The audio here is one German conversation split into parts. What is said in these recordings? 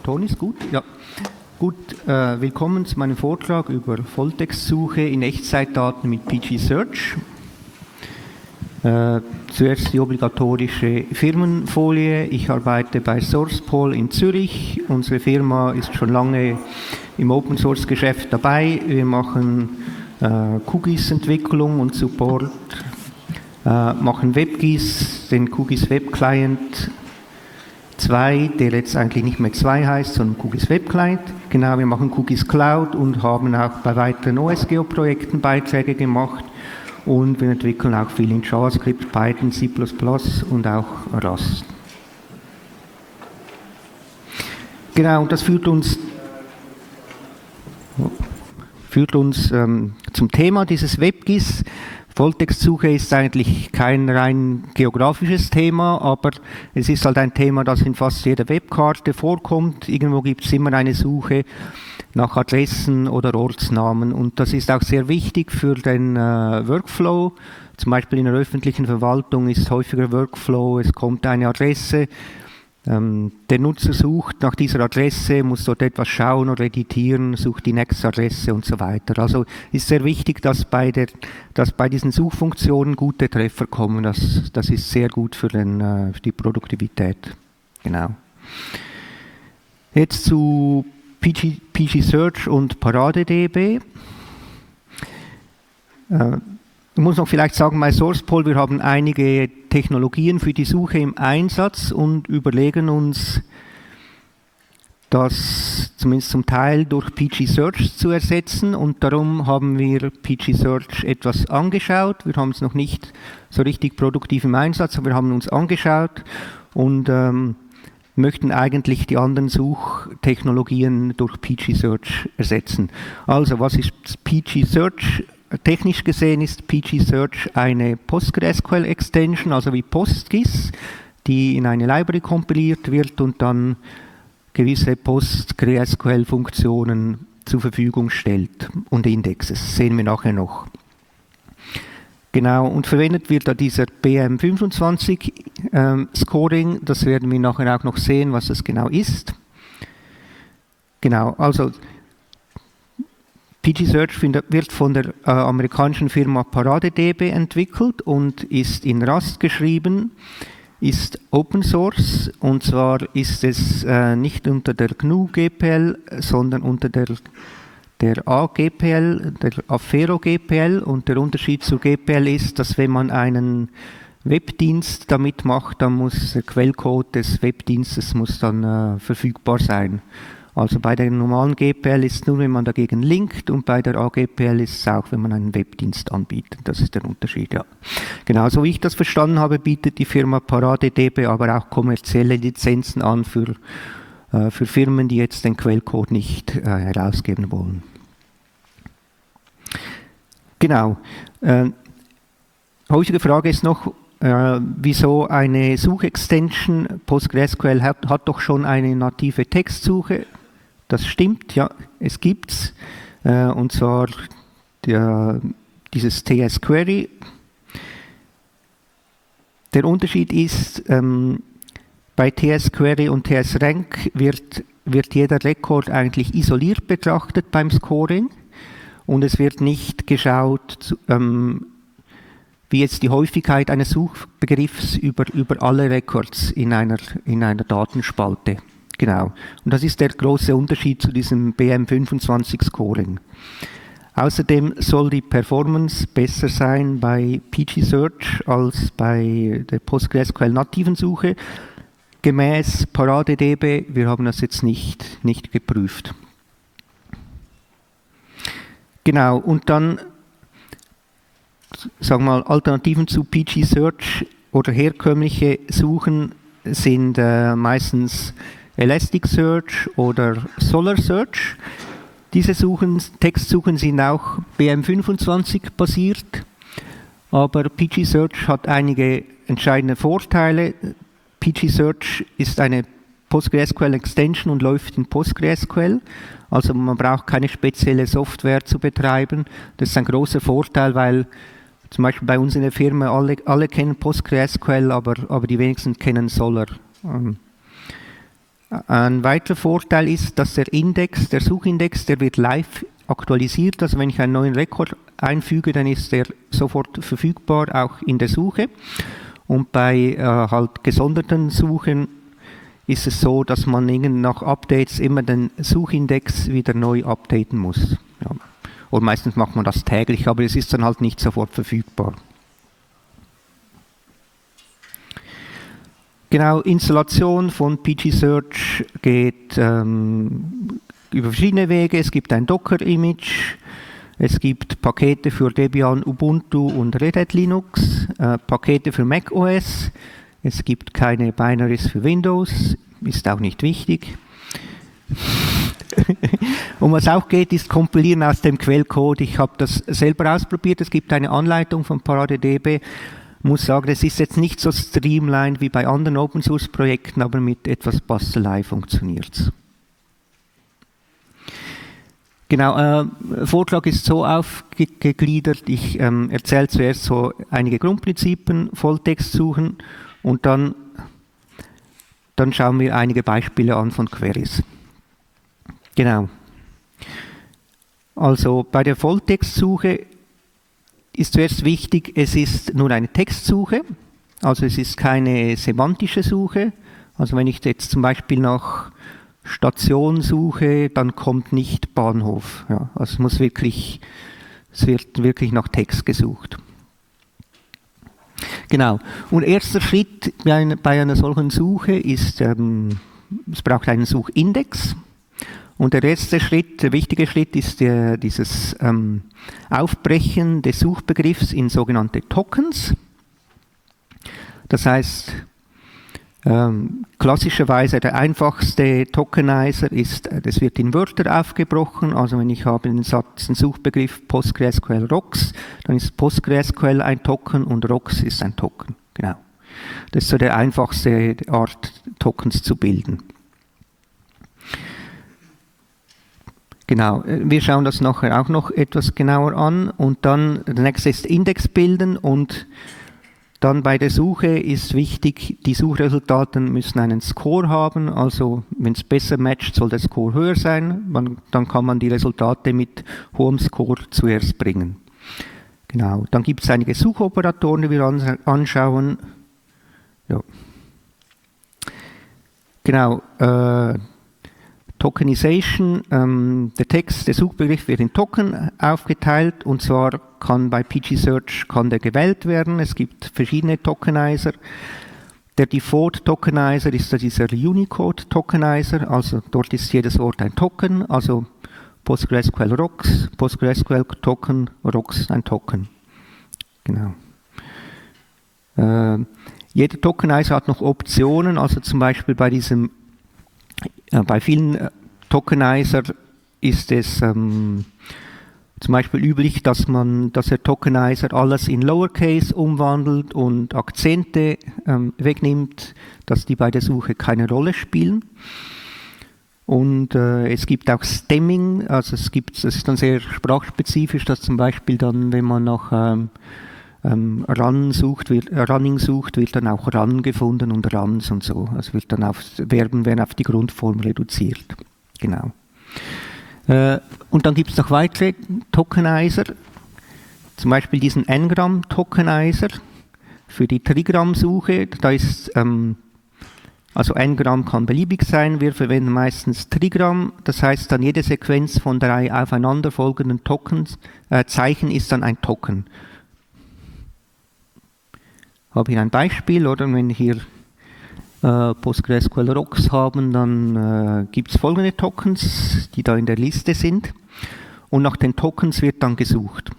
Ton ist gut? Ja. Gut, willkommen zu meinem Vortrag über Volltextsuche in Echtzeitdaten mit PG Search. Zuerst die obligatorische Firmenfolie. Ich arbeite bei SourcePol in Zürich. Unsere Firma ist schon lange im Open-Source-Geschäft dabei. Wir machen QGIS-Entwicklung und Support, machen WebGIS, den QGIS Web Client 2, der jetzt eigentlich nicht mehr 2 heißt, sondern QGIS Web Client. Genau, wir machen QGIS Cloud und haben auch bei weiteren OSGeo-Projekten Beiträge gemacht. Und wir entwickeln auch viel in JavaScript, Python, C++ und auch Rust. Genau, und das führt uns zum Thema dieses WebGIS. Volltextsuche ist eigentlich kein rein geografisches Thema, aber es ist halt ein Thema, das in fast jeder Webkarte vorkommt. Irgendwo gibt es immer eine Suche nach Adressen oder Ortsnamen und das ist auch sehr wichtig für den Workflow. Zum Beispiel in der öffentlichen Verwaltung ist häufiger Workflow, es kommt eine Adresse, der Nutzer sucht nach dieser Adresse, muss dort etwas schauen oder editieren, sucht die nächste Adresse und so weiter. Also ist sehr wichtig, dass bei diesen Suchfunktionen gute Treffer kommen. Das ist sehr gut für die Produktivität. Genau. Jetzt zu PG Search und ParadeDB. Ich muss noch vielleicht sagen, bei SourcePol, wir haben einige Technologien für die Suche im Einsatz und überlegen uns, das zumindest zum Teil durch PG Search zu ersetzen und darum haben wir PG Search etwas angeschaut. Wir haben es noch nicht so richtig produktiv im Einsatz, aber wir haben uns angeschaut und möchten eigentlich die anderen Suchtechnologien durch PG Search ersetzen. Also, was ist PG Search? Technisch gesehen ist PG Search eine PostgreSQL-Extension, also wie PostGIS, die in eine Library kompiliert wird und dann gewisse PostgreSQL-Funktionen zur Verfügung stellt und Indexes. Das sehen wir nachher noch. Genau, und verwendet wird da dieser BM25 Scoring, das werden wir nachher auch noch sehen, was das genau ist. Genau, also PG Search wird von der amerikanischen Firma ParadeDB entwickelt und ist in Rust geschrieben, ist Open Source und zwar ist es nicht unter der GNU GPL, sondern unter der AGPL, der Affero GPL und der Unterschied zu GPL ist, dass wenn man einen Webdienst damit macht, dann muss der Quellcode des Webdienstes muss dann verfügbar sein. Also bei der normalen GPL ist es nur, wenn man dagegen linkt und bei der AGPL ist es auch, wenn man einen Webdienst anbietet. Das ist der Unterschied, ja. Genau, so wie ich das verstanden habe, bietet die Firma ParadeDB aber auch kommerzielle Lizenzen an für Firmen, die jetzt den Quellcode nicht herausgeben wollen. Genau. Heutige Frage ist noch, wieso eine Suchextension? PostgreSQL hat doch schon eine native Textsuche. Das stimmt, ja, es gibt's. Und zwar dieses TS-Query. Der Unterschied ist, bei TS-Query und TS-Rank wird jeder Rekord eigentlich isoliert betrachtet beim Scoring und es wird nicht geschaut, wie jetzt die Häufigkeit eines Suchbegriffs über alle Records in einer Datenspalte. Genau. Und das ist der große Unterschied zu diesem BM25-Scoring. Außerdem soll die Performance besser sein bei PG Search als bei der PostgreSQL-nativen Suche. Gemäß ParadeDB, wir haben das jetzt nicht geprüft. Genau, und dann sagen wir mal, Alternativen zu PG Search oder herkömmliche Suchen sind meistens Elasticsearch oder Solr Search. Diese Textsuchen sind auch BM25 basiert, aber PG Search hat einige entscheidende Vorteile. PG Search ist eine PostgreSQL Extension und läuft in PostgreSQL, also man braucht keine spezielle Software zu betreiben. Das ist ein großer Vorteil, weil zum Beispiel bei uns in der Firma alle kennen PostgreSQL, aber die wenigsten kennen Solr. Ein weiterer Vorteil ist, dass der Suchindex, der wird live aktualisiert. Also wenn ich einen neuen Rekord einfüge, dann ist der sofort verfügbar, auch in der Suche. Und bei halt gesonderten Suchen ist es so, dass man nach Updates immer den Suchindex wieder neu updaten muss. Ja. Und meistens macht man das täglich, aber es ist dann halt nicht sofort verfügbar. Genau, Installation von PG Search geht über verschiedene Wege. Es gibt ein Docker-Image, es gibt Pakete für Debian, Ubuntu und Red Hat Linux, Pakete für Mac OS. Es gibt keine Binaries für Windows, ist auch nicht wichtig. Und was auch geht, ist Kompilieren aus dem Quellcode. Ich habe das selber ausprobiert. Es gibt eine Anleitung von ParadeDB. Ich muss sagen, es ist jetzt nicht so streamlined wie bei anderen Open-Source-Projekten, aber mit etwas Bastelei funktioniert es. Genau, Vortrag ist so aufgegliedert. Ich erzähle zuerst so einige Grundprinzipien, Volltext suchen und dann schauen wir einige Beispiele an von Queries. Genau. Also bei der Volltextsuche ist zuerst wichtig, es ist nur eine Textsuche, also es ist keine semantische Suche. Also wenn ich jetzt zum Beispiel nach Station suche, dann kommt nicht Bahnhof. Ja, also es wird wirklich nach Text gesucht. Genau. Und erster Schritt bei einer solchen Suche ist, es braucht einen Suchindex. Und der wichtige Schritt ist dieses Aufbrechen des Suchbegriffs in sogenannte Tokens. Das heißt, klassischerweise der einfachste Tokenizer ist, das wird in Wörter aufgebrochen. Also wenn ich habe einen Suchbegriff PostgreSQL Rocks, dann ist PostgreSQL ein Token und Rocks ist ein Token. Genau. Das ist so der einfachste Art, Tokens zu bilden. Genau, wir schauen das nachher auch noch etwas genauer an und dann der nächste ist Index bilden und dann bei der Suche ist wichtig, die Suchresultate müssen einen Score haben, also wenn es besser matcht, soll der Score höher sein, dann kann man die Resultate mit hohem Score zuerst bringen. Genau, dann gibt es einige Suchoperatoren, die wir anschauen. Ja. Genau, Tokenization, der Suchbegriff wird in Token aufgeteilt und zwar kann bei PG Search der gewählt werden. Es gibt verschiedene Tokenizer. Der Default Tokenizer ist dieser Unicode Tokenizer, also dort ist jedes Wort ein Token, also PostgreSQL Rocks, PostgreSQL Token, Rocks ein Token. Genau. Jeder Tokenizer hat noch Optionen, also zum Beispiel bei vielen Tokenizer ist es zum Beispiel üblich, dass der Tokenizer alles in Lowercase umwandelt und Akzente wegnimmt, dass die bei der Suche keine Rolle spielen. Und es gibt auch Stemming, also das ist dann sehr sprachspezifisch, dass zum Beispiel dann, wenn man nach Running sucht, wird dann auch Run gefunden und Runs und so. Also Verben werden auf die Grundform reduziert. Genau. Und dann gibt es noch weitere Tokenizer, zum Beispiel diesen N-Gramm-Tokenizer für die Trigramm-Suche. Da ist, also N-Gramm kann beliebig sein, wir verwenden meistens Trigramm, das heißt dann jede Sequenz von 3 aufeinanderfolgenden Zeichen ist dann ein Token. Habe hier ein Beispiel, oder wenn wir hier PostgreSQL Rocks haben, dann gibt es folgende Tokens, die da in der Liste sind. Und nach den Tokens wird dann gesucht.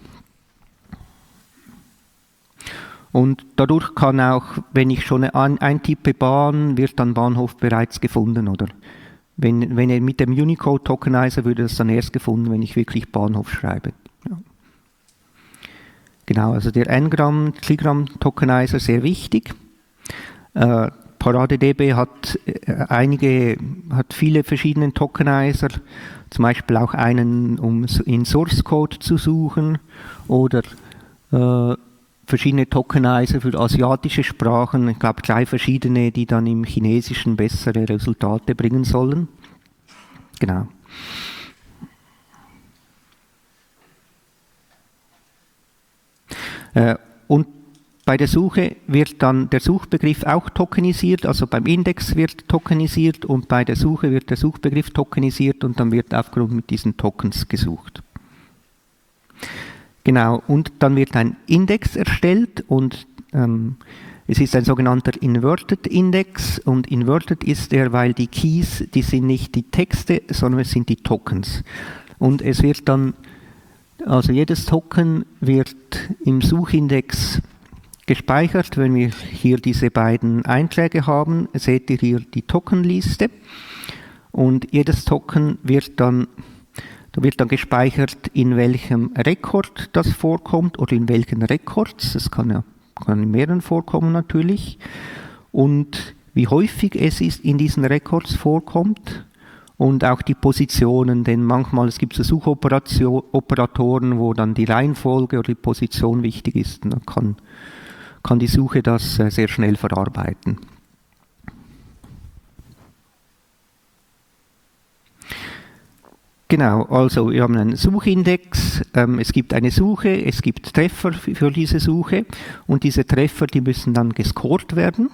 Und dadurch kann auch, wenn ich schon eintippe Bahn, wird dann Bahnhof bereits gefunden, oder? Wenn ihr mit dem Unicode Tokenizer würde das dann erst gefunden, wenn ich wirklich Bahnhof schreibe. Ja. Genau, also der N-Gramm-Trigramm-Tokenizer sehr wichtig. ParadeDB hat viele verschiedene Tokenizer, zum Beispiel auch einen, um in Source Code zu suchen oder verschiedene Tokenizer für asiatische Sprachen, ich glaube 3 verschiedene, die dann im Chinesischen bessere Resultate bringen sollen. Genau. Und bei der Suche wird dann der Suchbegriff auch tokenisiert, also beim Index wird tokenisiert und bei der Suche wird der Suchbegriff tokenisiert und dann wird aufgrund mit diesen Tokens gesucht. Genau, und dann wird ein Index erstellt und es ist ein sogenannter Inverted Index und Inverted ist er, weil die Keys, die sind nicht die Texte, sondern es sind die Tokens. Und es wird dann, also jedes Token wird im Suchindex gespeichert. Wenn wir hier diese beiden Einträge haben, seht ihr hier die Tokenliste und jedes Token wird dann gespeichert, in welchem Rekord das vorkommt oder in welchen Records. Das kann in mehreren vorkommen natürlich. Und wie häufig es ist in diesen Records vorkommt und auch die Positionen, denn manchmal es gibt so Suchoperatoren, wo dann die Reihenfolge oder die Position wichtig ist. Und dann kann die Suche das sehr schnell verarbeiten. Genau, also wir haben einen Suchindex, es gibt eine Suche, es gibt Treffer für diese Suche und diese Treffer, die müssen dann gescored werden.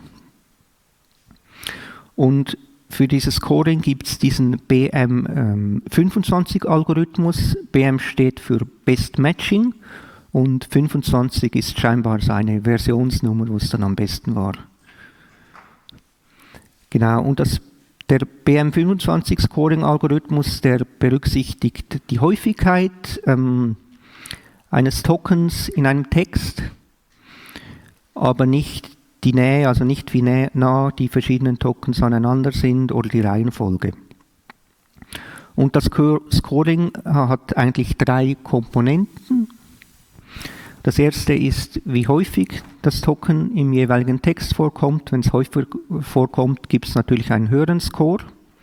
Und für dieses Scoring gibt es diesen BM25-Algorithmus. BM steht für Best Matching und 25 ist scheinbar seine Versionsnummer, wo es dann am besten war. Genau, und der BM25-Scoring-Algorithmus, der berücksichtigt die Häufigkeit eines Tokens in einem Text, aber nicht die Nähe, also nicht wie nah die verschiedenen Tokens aneinander sind oder die Reihenfolge. Und das Scoring hat eigentlich 3 Komponenten. Das erste ist, wie häufig das Token im jeweiligen Text vorkommt. Wenn es häufig vorkommt, gibt es natürlich einen höheren Score.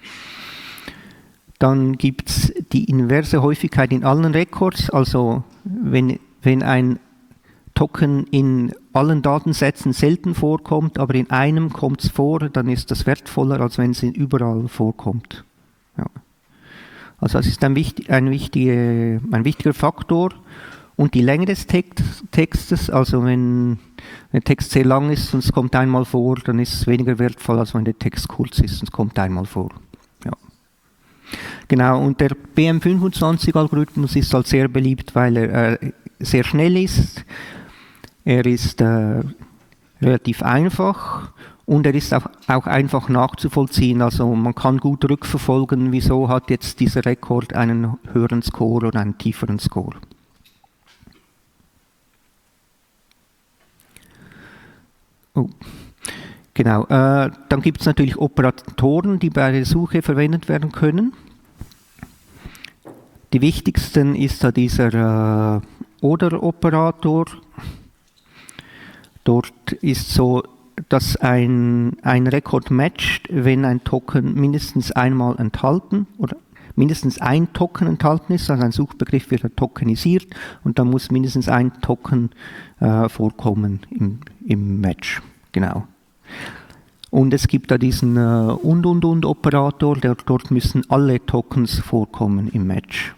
Dann gibt es die inverse Häufigkeit in allen Records, also wenn ein Token in allen Datensätzen selten vorkommt, aber in einem kommt es vor, dann ist das wertvoller, als wenn es überall vorkommt. Ja. Also das ist ein wichtiger Faktor. Und die Länge des Textes, also wenn der Text sehr lang ist und es kommt einmal vor, dann ist es weniger wertvoll, als wenn der Text kurz ist und es kommt einmal vor. Ja. Genau, und der BM25-Algorithmus ist halt sehr beliebt, weil er sehr schnell ist, er ist relativ einfach und er ist auch einfach nachzuvollziehen. Also man kann gut rückverfolgen, wieso hat jetzt dieser Rekord einen höheren Score oder einen tieferen Score. Oh. Genau, dann gibt es natürlich Operatoren, die bei der Suche verwendet werden können. Die wichtigsten ist da dieser Oder-Operator. Dort ist so, dass ein Rekord matcht, wenn ein Token mindestens einmal enthalten oder mindestens ein Token enthalten ist, also ein Suchbegriff wird tokenisiert und da muss mindestens ein Token vorkommen im Match. Genau. Und es gibt da diesen Und-Operator, dort müssen alle Tokens vorkommen im Match.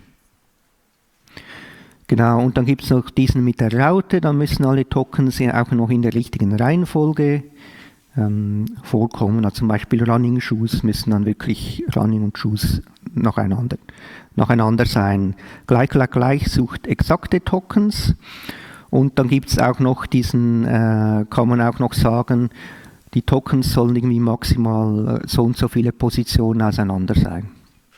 Genau, und dann gibt es noch diesen mit der Raute, dann müssen alle Tokens auch noch in der richtigen Reihenfolge vorkommen. Also zum Beispiel Running Shoes müssen dann wirklich Running und Shoes nacheinander sein. Gleich sucht exakte Tokens und dann gibt es auch noch kann man auch noch sagen, die Tokens sollen irgendwie maximal so und so viele Positionen auseinander sein.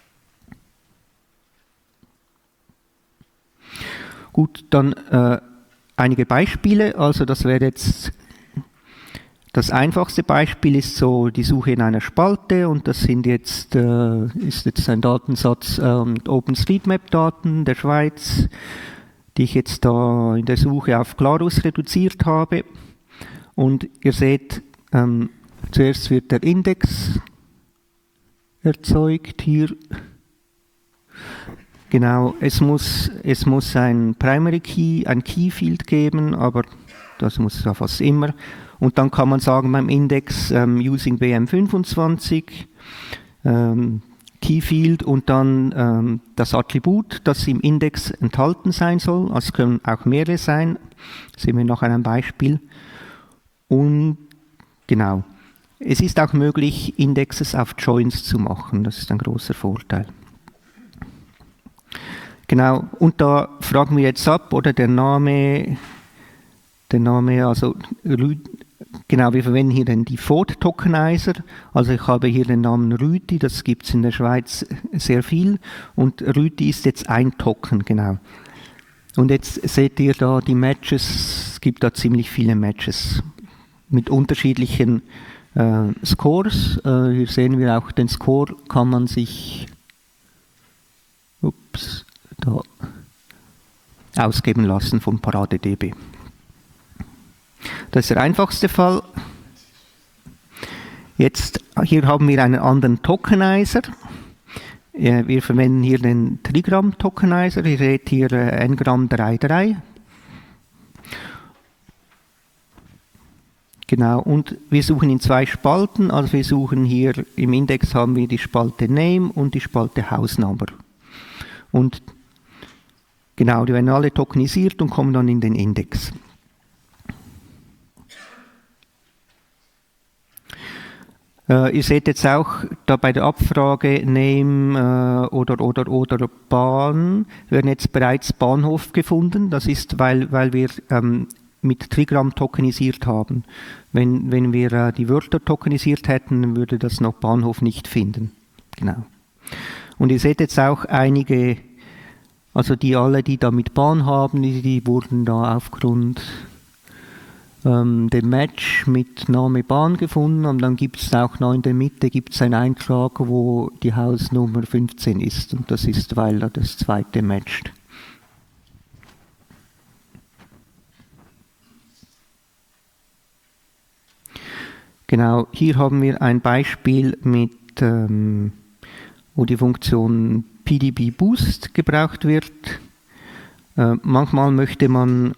Gut, dann einige Beispiele. Also das wäre jetzt das einfachste Beispiel ist so die Suche in einer Spalte und das ist jetzt ein Datensatz OpenStreetMap-Daten der Schweiz, die ich jetzt da in der Suche auf Glarus reduziert habe. Und ihr seht, zuerst wird der Index erzeugt hier. Genau, es muss ein Primary Key, ein Key Field geben, aber das muss ja fast immer. Und dann kann man sagen beim Index using BM25 Keyfield und dann das Attribut, das im Index enthalten sein soll. Also es können auch mehrere sein. Das sehen wir noch an einem Beispiel. Und genau. Es ist auch möglich, Indexes auf Joins zu machen. Das ist ein großer Vorteil. Genau. Und da fragen wir jetzt ab, oder der Name, also genau, wir verwenden hier den Default Tokenizer. Also ich habe hier den Namen Rüti, das gibt es in der Schweiz sehr viel. Und Rüti ist jetzt ein Token, genau. Und jetzt seht ihr da die Matches, es gibt da ziemlich viele Matches mit unterschiedlichen Scores. Hier sehen wir auch den Score, kann man sich da ausgeben lassen von ParadeDB. Das ist der einfachste Fall. Jetzt, hier haben wir einen anderen Tokenizer. Wir verwenden hier den Trigram Tokenizer. Ihr seht hier Ngram 33. Genau, und wir suchen in zwei Spalten. Also wir suchen hier, im Index haben wir die Spalte Name und die Spalte House Number. Und genau, die werden alle tokenisiert und kommen dann in den Index. Ihr seht jetzt auch, da bei der Abfrage Name oder Bahn werden jetzt bereits Bahnhof gefunden. Das ist, weil wir mit Trigram tokenisiert haben. Wenn wir die Wörter tokenisiert hätten, würde das noch Bahnhof nicht finden. Genau. Und ihr seht jetzt auch einige, also die da mit Bahn haben, die wurden da aufgrund dem Match mit Name Bahn gefunden, und dann gibt es auch noch in der Mitte gibt's einen Eintrag, wo die Hausnummer 15 ist, und das ist, weil da das zweite matcht. Genau, hier haben wir ein Beispiel mit, wo die Funktion PDB Boost gebraucht wird. Manchmal möchte man,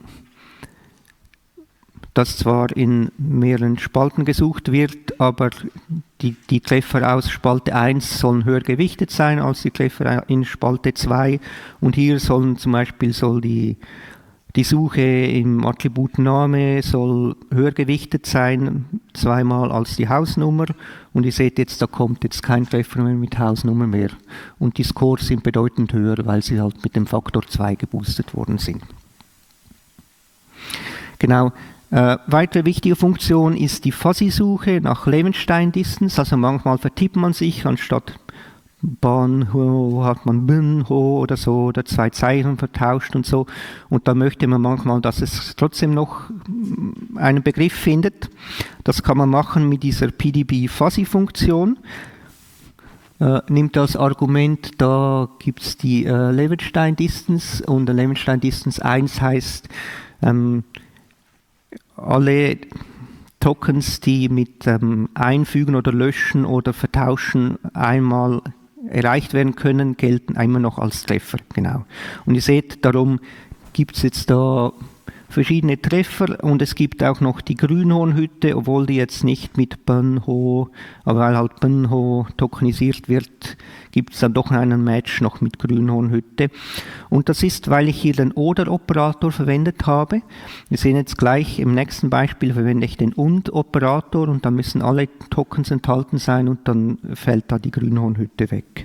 dass zwar in mehreren Spalten gesucht wird, aber die Treffer aus Spalte 1 sollen höher gewichtet sein als die Treffer in Spalte 2, und hier sollen zum Beispiel die Suche im Attribut Name soll höher gewichtet sein, zweimal als die Hausnummer, und ihr seht jetzt, da kommt jetzt kein Treffer mehr mit Hausnummer mehr, und die Scores sind bedeutend höher, weil sie halt mit dem Faktor 2 geboostet worden sind. Genau. Weitere wichtige Funktion ist die Fuzzy-Suche nach Levenstein-Distance. Also manchmal vertippt man sich, anstatt Bahnho hat man Binho oder so, oder zwei Zeichen vertauscht und so. Und da möchte man manchmal, dass es trotzdem noch einen Begriff findet. Das kann man machen mit dieser PDB-Fuzzy-Funktion. Nimmt als Argument, da gibt es die Levenstein-Distance, und der Levenstein-Distance 1 heißt, alle Tokens, die mit Einfügen oder Löschen oder Vertauschen einmal erreicht werden können, gelten immer noch als Treffer. Genau. Und ihr seht, darum gibt es jetzt da verschiedene Treffer, und es gibt auch noch die Grünhornhütte, obwohl die jetzt nicht mit Benho, aber weil halt Benho tokenisiert wird, gibt es dann doch einen Match noch mit Grünhornhütte. Und das ist, weil ich hier den Oder-Operator verwendet habe. Wir sehen jetzt gleich, im nächsten Beispiel verwende ich den Und-Operator, und da müssen alle Tokens enthalten sein, und dann fällt da die Grünhornhütte weg.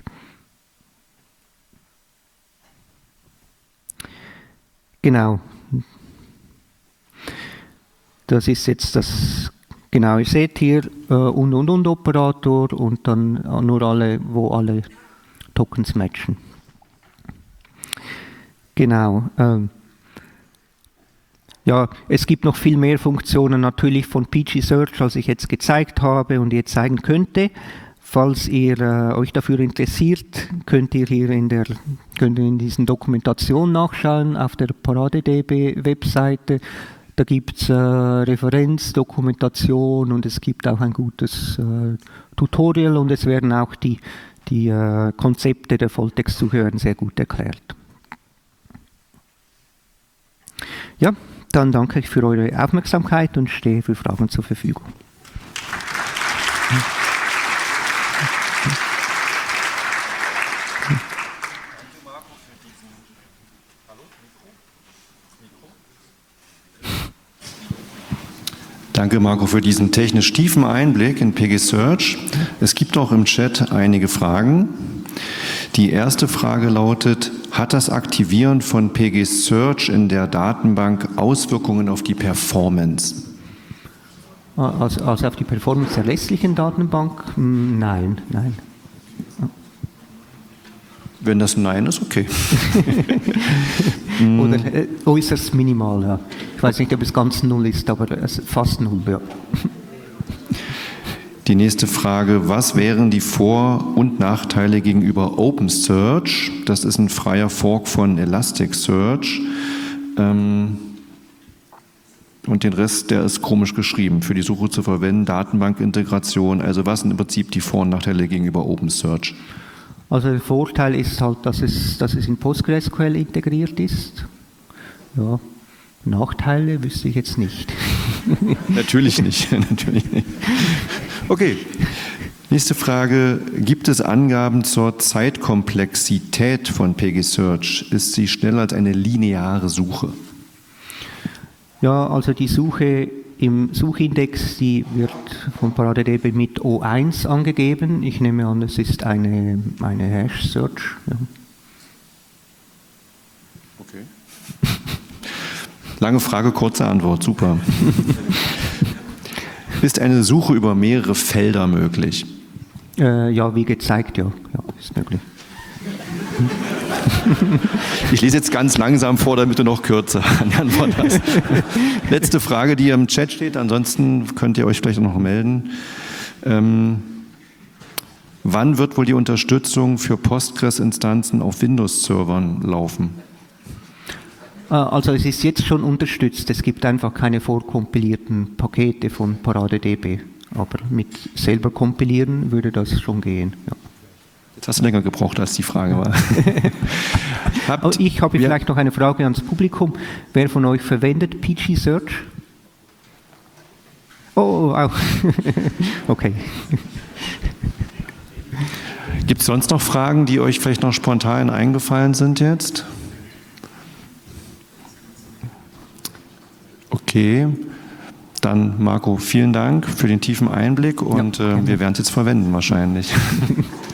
Genau. Das ist jetzt das, genau, ihr seht hier Und-Operator, und dann nur alle, wo alle Tokens matchen. Genau. Ja, es gibt noch viel mehr Funktionen natürlich von PG Search, als ich jetzt gezeigt habe und jetzt zeigen könnte. Falls ihr euch dafür interessiert, könnt ihr hier in diesen Dokumentation nachschauen auf der ParadeDB Webseite. Da gibt es Referenz, Dokumentation, und es gibt auch ein gutes Tutorial, und es werden auch die Konzepte der Volltextsuche sehr gut erklärt. Ja, Dann danke ich für eure Aufmerksamkeit und stehe für Fragen zur Verfügung. Danke, Marco, für diesen technisch tiefen Einblick in PG Search. Es gibt auch im Chat einige Fragen. Die erste Frage lautet: Hat das Aktivieren von PG Search in der Datenbank Auswirkungen auf die Performance? Also auf die Performance der restlichen Datenbank? Nein. Wenn das Nein ist, okay. Oder äußerst minimal, ja. Ich weiß nicht, ob es ganz null ist, aber fast null, ja. Die nächste Frage: Was wären die Vor- und Nachteile gegenüber OpenSearch? Das ist ein freier Fork von Elasticsearch. Und den Rest, der ist komisch geschrieben. Für die Suche zu verwenden, Datenbankintegration. Also was sind im Prinzip die Vor- und Nachteile gegenüber OpenSearch? Also der Vorteil ist halt, dass es in PostgreSQL integriert ist. Ja, Nachteile wüsste ich jetzt nicht. Natürlich nicht, natürlich nicht. Okay, nächste Frage. Gibt es Angaben zur Zeitkomplexität von PG Search? Ist sie schneller als eine lineare Suche? Ja, also die Suche im Suchindex, die wird von ParadeDB mit O1 angegeben. Ich nehme an, es ist eine Hash-Search. Ja. Okay. Lange Frage, kurze Antwort, super. Ist eine Suche über mehrere Felder möglich? Ja, wie gezeigt, ja, ist möglich. Ich lese jetzt ganz langsam vor, damit du noch kürzer an die Antwort hast. Letzte Frage, die im Chat steht, ansonsten könnt ihr euch vielleicht noch melden. Wann wird wohl die Unterstützung für Postgres-Instanzen auf Windows-Servern laufen? Also es ist jetzt schon unterstützt, es gibt einfach keine vorkompilierten Pakete von ParadeDB, aber mit selber kompilieren würde das schon gehen. Ja. Jetzt hast du länger gebraucht, als die Frage war. Ich habe vielleicht noch eine Frage ans Publikum. Wer von euch verwendet PG Search? Oh, auch. Okay. Gibt es sonst noch Fragen, die euch vielleicht noch spontan eingefallen sind jetzt? Okay, dann Marco, vielen Dank für den tiefen Einblick und wir werden es jetzt verwenden wahrscheinlich.